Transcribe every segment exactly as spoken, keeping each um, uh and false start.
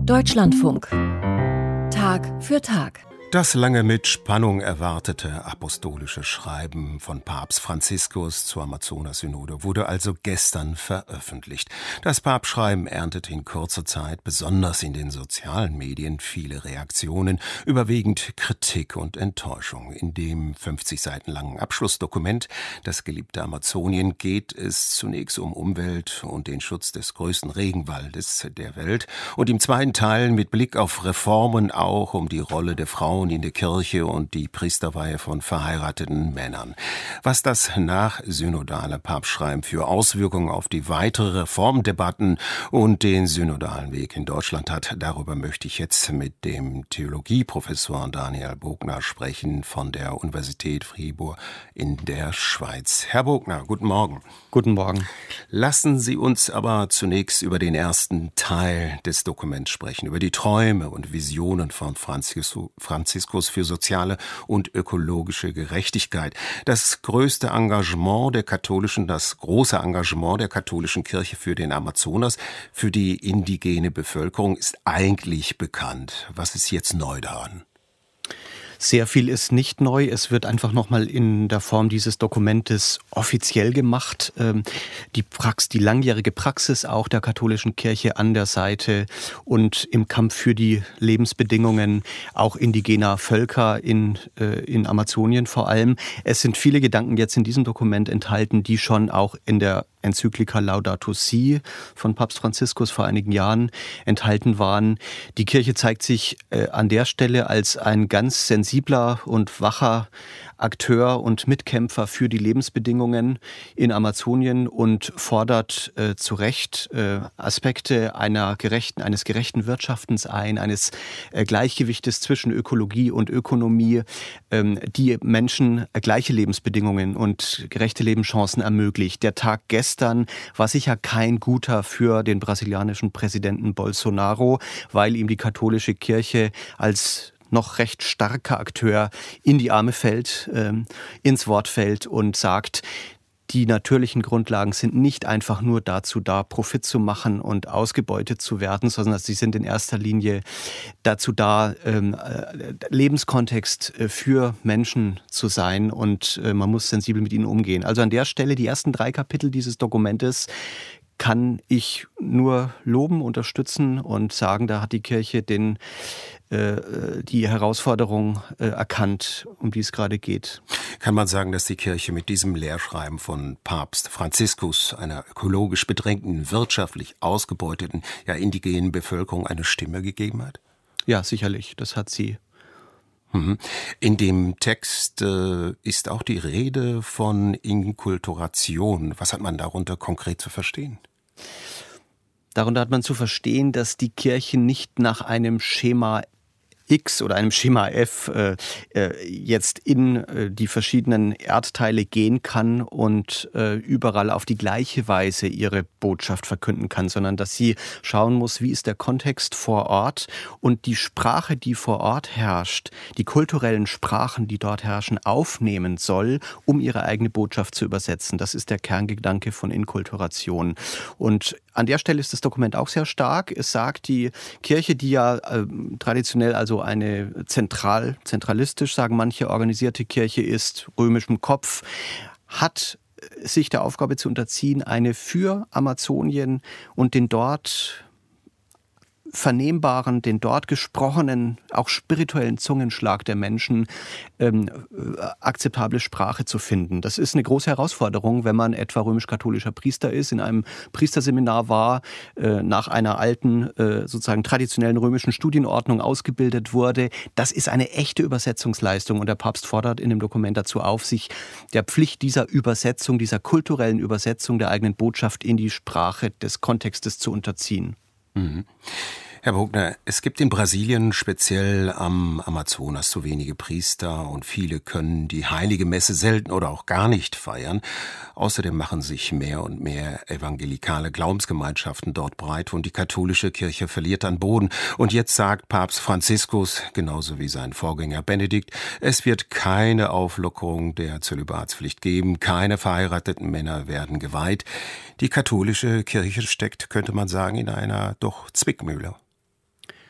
Deutschlandfunk. Tag für Tag. Das lange mit Spannung erwartete apostolische Schreiben von Papst Franziskus zur Amazonas-Synode wurde also gestern veröffentlicht. Das Papstschreiben erntete in kurzer Zeit, besonders in den sozialen Medien, viele Reaktionen, überwiegend Kritik und Enttäuschung. In dem fünfzig Seiten langen Abschlussdokument Das geliebte Amazonien geht es zunächst um Umwelt und den Schutz des größten Regenwaldes der Welt und im zweiten Teil mit Blick auf Reformen auch um die Rolle der Frauen in der Kirche und die Priesterweihe von verheirateten Männern. Was das nachsynodale Papstschreiben für Auswirkungen auf die weitere Reformdebatten und den synodalen Weg in Deutschland hat, darüber möchte ich jetzt mit dem Theologieprofessor Daniel Bogner sprechen von der Universität Fribourg in der Schweiz. Herr Bogner, guten Morgen. Guten Morgen. Lassen Sie uns aber zunächst über den ersten Teil des Dokuments sprechen, über die Träume und Visionen von Franziskus, Franziskus für soziale und ökologische Gerechtigkeit. Das größte Engagement der katholischen, das große Engagement der katholischen Kirche für den Amazonas, für die indigene Bevölkerung ist eigentlich bekannt. Was ist jetzt neu daran? Sehr viel ist nicht neu. Es wird einfach nochmal in der Form dieses Dokumentes offiziell gemacht. Die Praxis, die langjährige Praxis auch der katholischen Kirche an der Seite und im Kampf für die Lebensbedingungen auch indigener Völker in, in Amazonien vor allem. Es sind viele Gedanken jetzt in diesem Dokument enthalten, die schon auch in der Enzyklika Laudato Si von Papst Franziskus vor einigen Jahren enthalten waren. Die Kirche zeigt sich äh, an der Stelle als ein ganz sensibler und wacher Akteur und Mitkämpfer für die Lebensbedingungen in Amazonien und fordert äh, zu Recht äh, Aspekte einer gerechten, eines gerechten Wirtschaftens ein, eines äh, Gleichgewichtes zwischen Ökologie und Ökonomie, ähm, die Menschen äh, gleiche Lebensbedingungen und gerechte Lebenschancen ermöglicht. Der Tag gestern war sicher kein guter für den brasilianischen Präsidenten Bolsonaro, weil ihm die katholische Kirche als noch recht starker Akteur in die Arme fällt, ähm, ins Wort fällt und sagt, die natürlichen Grundlagen sind nicht einfach nur dazu da, Profit zu machen und ausgebeutet zu werden, sondern sie sind in erster Linie dazu da, ähm, Lebenskontext für Menschen zu sein und äh, man muss sensibel mit ihnen umgehen. Also an der Stelle die ersten drei Kapitel dieses Dokumentes kann ich nur loben, unterstützen und sagen, da hat die Kirche den, äh, die Herausforderung äh, erkannt, um die es gerade geht. Kann man sagen, dass die Kirche mit diesem Lehrschreiben von Papst Franziskus einer ökologisch bedrängten, wirtschaftlich ausgebeuteten, ja indigenen Bevölkerung eine Stimme gegeben hat? Ja, sicherlich, das hat sie. In dem Text äh, ist auch die Rede von Inkulturation. Was hat man darunter konkret zu verstehen? Darunter hat man zu verstehen, dass die Kirche nicht nach einem Schema X oder einem Schema F äh, äh, jetzt in äh, die verschiedenen Erdteile gehen kann und äh, überall auf die gleiche Weise ihre Botschaft verkünden kann, sondern dass sie schauen muss, wie ist der Kontext vor Ort und die Sprache, die vor Ort herrscht, die kulturellen Sprachen, die dort herrschen, aufnehmen soll, um ihre eigene Botschaft zu übersetzen. Das ist der Kerngedanke von Inkulturation. Und an der Stelle ist das Dokument auch sehr stark. Es sagt, die Kirche, die ja äh, traditionell also eine zentral, zentralistisch, sagen manche, organisierte Kirche ist, römischem Kopf, hat sich der Aufgabe zu unterziehen, eine für Amazonien und den dort vernehmbaren, den dort gesprochenen, auch spirituellen Zungenschlag der Menschen ähm, akzeptable Sprache zu finden. Das ist eine große Herausforderung, wenn man etwa römisch-katholischer Priester ist, in einem Priesterseminar war, äh, nach einer alten, äh, sozusagen traditionellen römischen Studienordnung ausgebildet wurde. Das ist eine echte Übersetzungsleistung und der Papst fordert in dem Dokument dazu auf, sich der Pflicht dieser Übersetzung, dieser kulturellen Übersetzung der eigenen Botschaft in die Sprache des Kontextes zu unterziehen. Mhm. Herr Bogner, es gibt in Brasilien, speziell am Amazonas, zu wenige Priester und viele können die heilige Messe selten oder auch gar nicht feiern. Außerdem machen sich mehr und mehr evangelikale Glaubensgemeinschaften dort breit und die katholische Kirche verliert an Boden. Und jetzt sagt Papst Franziskus, genauso wie sein Vorgänger Benedikt, es wird keine Auflockerung der Zölibatspflicht geben, keine verheirateten Männer werden geweiht. Die katholische Kirche steckt, könnte man sagen, in einer doch Zwickmühle.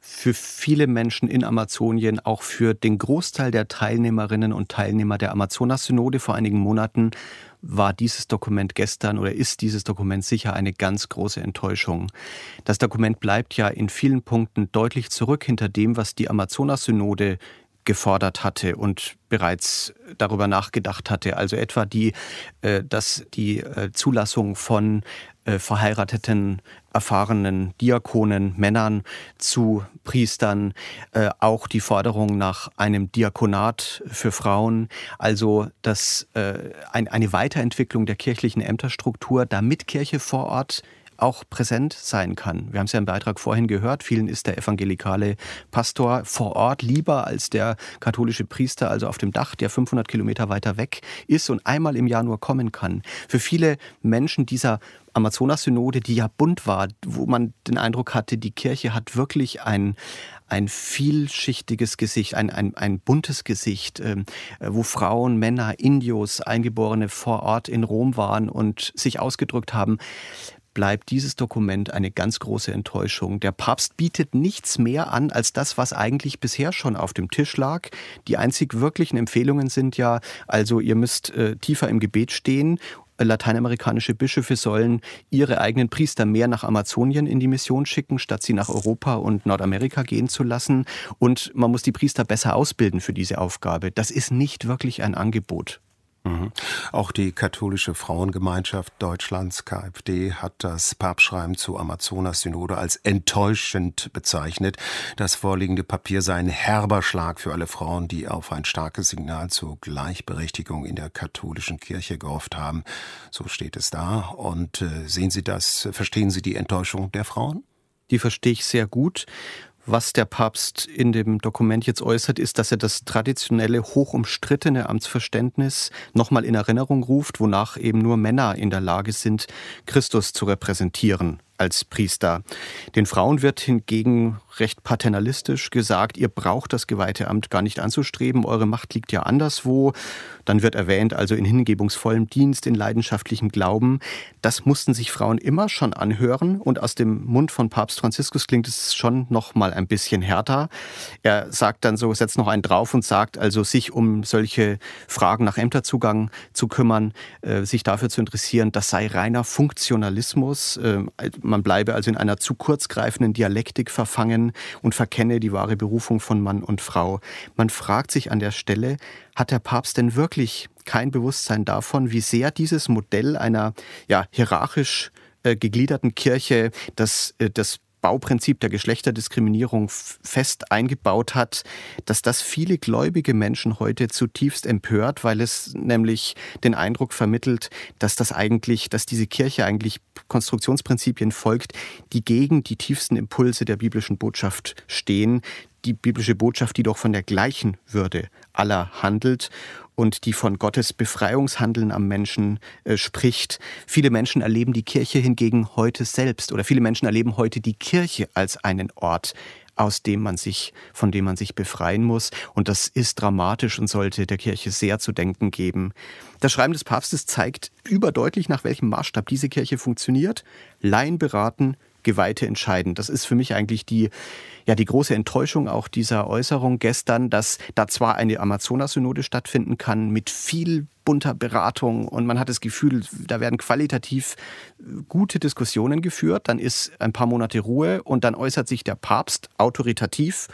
für viele Menschen in Amazonien, auch für den Großteil der Teilnehmerinnen und Teilnehmer der Amazonas-Synode vor einigen Monaten, war dieses Dokument gestern oder ist dieses Dokument sicher eine ganz große Enttäuschung. Das Dokument bleibt ja in vielen Punkten deutlich zurück hinter dem, was die Amazonas-Synode gefordert hatte und bereits darüber nachgedacht hatte. Also etwa die, äh, dass die äh, Zulassung von äh, verheirateten, erfahrenen Diakonen, Männern zu Priestern, äh, auch die Forderung nach einem Diakonat für Frauen, also dass äh, ein, eine Weiterentwicklung der kirchlichen Ämterstruktur, damit Kirche vor Ort auch präsent sein kann. Wir haben es ja im Beitrag vorhin gehört, vielen ist der evangelikale Pastor vor Ort lieber als der katholische Priester, also auf dem Dach, der fünfhundert Kilometer weiter weg ist und einmal im Jahr nur kommen kann. Für viele Menschen dieser Amazonas-Synode, die ja bunt war, wo man den Eindruck hatte, die Kirche hat wirklich ein ein vielschichtiges Gesicht, ein, ein, ein buntes Gesicht, äh, wo Frauen, Männer, Indios, Eingeborene vor Ort in Rom waren und sich ausgedrückt haben, bleibt dieses Dokument eine ganz große Enttäuschung. Der Papst bietet nichts mehr an als das, was eigentlich bisher schon auf dem Tisch lag. Die einzig wirklichen Empfehlungen sind ja, also ihr müsst äh, tiefer im Gebet stehen. Lateinamerikanische Bischöfe sollen ihre eigenen Priester mehr nach Amazonien in die Mission schicken, statt sie nach Europa und Nordamerika gehen zu lassen. Und man muss die Priester besser ausbilden für diese Aufgabe. Das ist nicht wirklich ein Angebot. Mhm. Auch die katholische Frauengemeinschaft Deutschlands, K F D, hat das Papstschreiben zur Amazonas-Synode als enttäuschend bezeichnet. Das vorliegende Papier sei ein herber Schlag für alle Frauen, die auf ein starkes Signal zur Gleichberechtigung in der katholischen Kirche gehofft haben. So steht es da. Und äh, sehen Sie das, verstehen Sie die Enttäuschung der Frauen? Die verstehe ich sehr gut. Was der Papst in dem Dokument jetzt äußert, ist, dass er das traditionelle, hoch umstrittene Amtsverständnis nochmal in Erinnerung ruft, wonach eben nur Männer in der Lage sind, Christus zu repräsentieren als Priester. Den Frauen wird hingegen recht paternalistisch gesagt, ihr braucht das geweihte Amt gar nicht anzustreben, eure Macht liegt ja anderswo. Dann wird erwähnt, also in hingebungsvollem Dienst, in leidenschaftlichem Glauben. Das mussten sich Frauen immer schon anhören und aus dem Mund von Papst Franziskus klingt es schon noch mal ein bisschen härter. Er sagt dann so, setzt noch einen drauf und sagt, also sich um solche Fragen nach Ämterzugang zu kümmern, äh, sich dafür zu interessieren, das sei reiner Funktionalismus. Äh, man bleibe also in einer zu kurzgreifenden Dialektik verfangen und verkenne die wahre Berufung von Mann und Frau. Man fragt sich an der Stelle, hat der Papst denn wirklich kein Bewusstsein davon, wie sehr dieses Modell einer ja, hierarchisch äh, gegliederten Kirche, das, äh, das Bauprinzip der Geschlechterdiskriminierung fest eingebaut hat, dass das viele gläubige Menschen heute zutiefst empört, weil es nämlich den Eindruck vermittelt, dass das eigentlich, dass diese Kirche eigentlich Konstruktionsprinzipien folgt, die gegen die tiefsten Impulse der biblischen Botschaft stehen. Die biblische Botschaft, die doch von der gleichen Würde aller handelt und die von Gottes Befreiungshandeln am Menschen äh, spricht. Viele Menschen erleben die Kirche hingegen heute selbst oder viele Menschen erleben heute die Kirche als einen Ort, aus dem man sich, von dem man sich befreien muss. Und das ist dramatisch und sollte der Kirche sehr zu denken geben. Das Schreiben des Papstes zeigt überdeutlich, nach welchem Maßstab diese Kirche funktioniert. Laien beraten, Geweihte entscheiden. Das ist für mich eigentlich die, ja, die große Enttäuschung auch dieser Äußerung gestern, dass da zwar eine Amazonas-Synode stattfinden kann mit viel bunter Beratung und man hat das Gefühl, da werden qualitativ gute Diskussionen geführt, dann ist ein paar Monate Ruhe und dann äußert sich der Papst autoritativ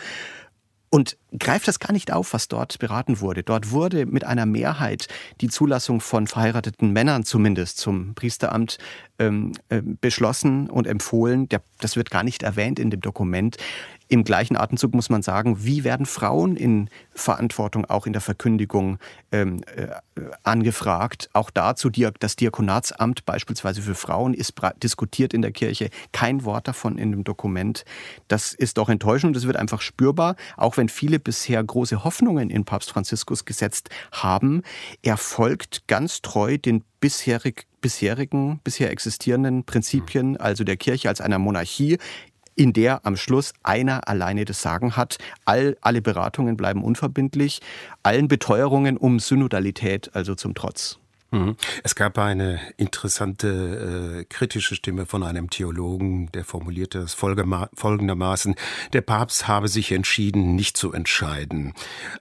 und greift das gar nicht auf, was dort beraten wurde. Dort wurde mit einer Mehrheit die Zulassung von verheirateten Männern zumindest zum Priesteramt ähm, äh, beschlossen und empfohlen. Der, das wird gar nicht erwähnt in dem Dokument. Im gleichen Atemzug muss man sagen, wie werden Frauen in Verantwortung auch in der Verkündigung ähm, äh, angefragt. Auch dazu, das Diakonatsamt beispielsweise für Frauen ist diskutiert in der Kirche. Kein Wort davon in dem Dokument. Das ist doch enttäuschend und das wird einfach spürbar, auch wenn viele bisher große Hoffnungen in Papst Franziskus gesetzt haben. Er folgt ganz treu den bisherig, bisherigen, bisher existierenden Prinzipien, also der Kirche als einer Monarchie, in der am Schluss einer alleine das Sagen hat. All, alle Beratungen bleiben unverbindlich, allen Beteuerungen um Synodalität also zum Trotz. Es gab eine interessante äh, kritische Stimme von einem Theologen, der formulierte es folgendermaßen: Der Papst habe sich entschieden, nicht zu entscheiden.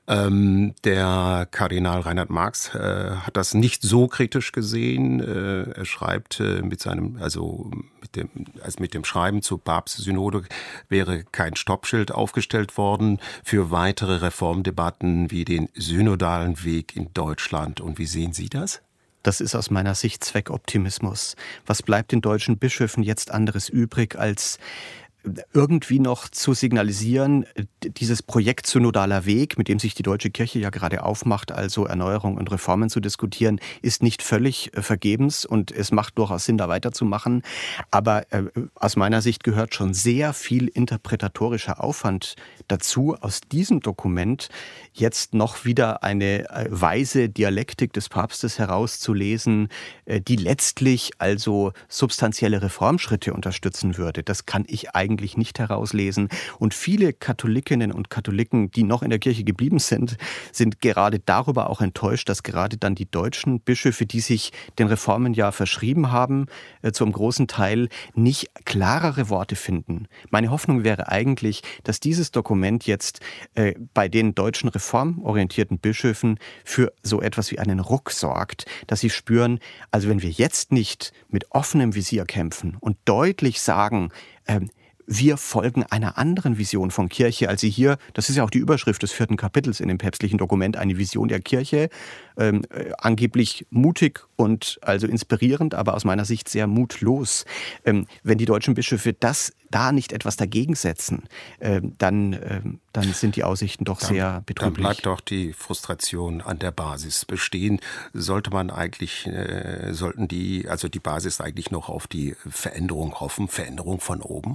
Ähm, der Kardinal Reinhard Marx äh, hat das nicht so kritisch gesehen. Äh, er schreibt äh, mit seinem, also mit dem, also mit dem Schreiben zur Papstsynode wäre kein Stoppschild aufgestellt worden für weitere Reformdebatten wie den synodalen Weg in Deutschland. Und wie sehen Sie das? Das ist aus meiner Sicht Zweckoptimismus. Was bleibt den deutschen Bischöfen jetzt anderes übrig, als irgendwie noch zu signalisieren, dieses Projekt synodaler Weg, mit dem sich die deutsche Kirche ja gerade aufmacht, also Erneuerung und Reformen zu diskutieren, ist nicht völlig vergebens und es macht durchaus Sinn, da weiterzumachen. Aber äh, aus meiner Sicht gehört schon sehr viel interpretatorischer Aufwand dazu, aus diesem Dokument jetzt noch wieder eine äh, weise Dialektik des Papstes herauszulesen, äh, die letztlich also substanzielle Reformschritte unterstützen würde. Das kann ich eigentlich eigentlich nicht herauslesen. Und viele Katholikinnen und Katholiken, die noch in der Kirche geblieben sind, sind gerade darüber auch enttäuscht, dass gerade dann die deutschen Bischöfe, die sich den Reformen ja verschrieben haben, äh, zum großen Teil nicht klarere Worte finden. Meine Hoffnung wäre eigentlich, dass dieses Dokument jetzt äh, bei den deutschen reformorientierten Bischöfen für so etwas wie einen Ruck sorgt, dass sie spüren, also wenn wir jetzt nicht mit offenem Visier kämpfen und deutlich sagen, äh, wir folgen einer anderen Vision von Kirche, als sie hier, das ist ja auch die Überschrift des vierten Kapitels in dem päpstlichen Dokument, eine Vision der Kirche, ähm, äh, angeblich mutig und also inspirierend, aber aus meiner Sicht sehr mutlos. Ähm, wenn die deutschen Bischöfe das da nicht etwas dagegen setzen, äh, dann, äh, dann sind die Aussichten doch dann, sehr betrüblich. Dann bleibt doch die Frustration an der Basis bestehen. Sollte man eigentlich, äh, sollten die, also die Basis eigentlich noch auf die Veränderung hoffen, Veränderung von oben?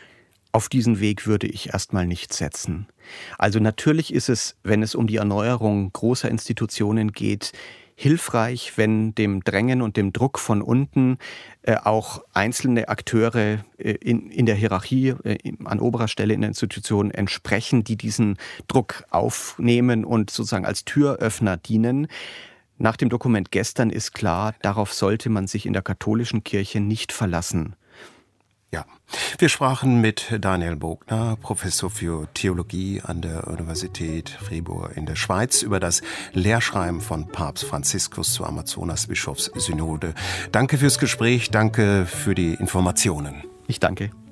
Auf diesen Weg würde ich erstmal nicht setzen. Also natürlich ist es, wenn es um die Erneuerung großer Institutionen geht, hilfreich, wenn dem Drängen und dem Druck von unten äh, auch einzelne Akteure äh, in, in der Hierarchie äh, an oberer Stelle in der Institution entsprechen, die diesen Druck aufnehmen und sozusagen als Türöffner dienen. Nach dem Dokument gestern ist klar, darauf sollte man sich in der katholischen Kirche nicht verlassen. Ja, wir sprachen mit Daniel Bogner, Professor für Theologie an der Universität Fribourg in der Schweiz, über das Lehrschreiben von Papst Franziskus zur Amazonas-Bischofssynode. Danke fürs Gespräch, danke für die Informationen. Ich danke.